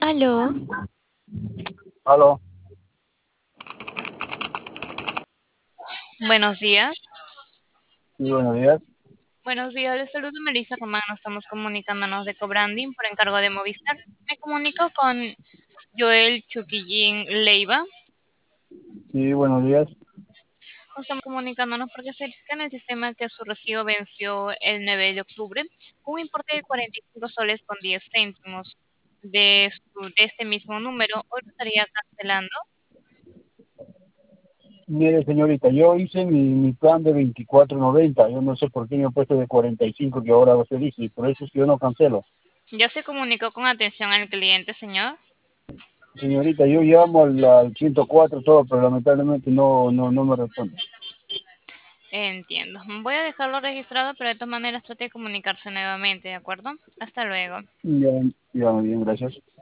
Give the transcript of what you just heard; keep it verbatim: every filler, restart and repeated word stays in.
Aló, Aló, buenos días. sí, buenos días. Buenos días, les saludo Melissa Román. Nos estamos comunicándonos de Cobranding por encargo de Movistar. Me comunico con Joel Chuquillín Leiva. Sí, buenos días. Nos estamos comunicándonos porque se indica en el sistema que su recibo venció el nueve de octubre, un importe de cuarenta y cinco soles con diez céntimos de, su- de este mismo número. Hoy lo estaría cancelando. Mire, señorita, yo hice mi, mi plan de veinticuatro noventa. Yo no sé por qué me he puesto de cuarenta y cinco que ahora usted dice, y por eso es que yo no cancelo. Ya se comunicó con atención al cliente, señor. Señorita, yo llamo al, al ciento cuatro todo, pero lamentablemente no, no, no me responde. Entiendo. Voy a dejarlo registrado, pero de todas maneras trate de comunicarse nuevamente, ¿de acuerdo? Hasta luego. Ya, ya, muy bien, gracias.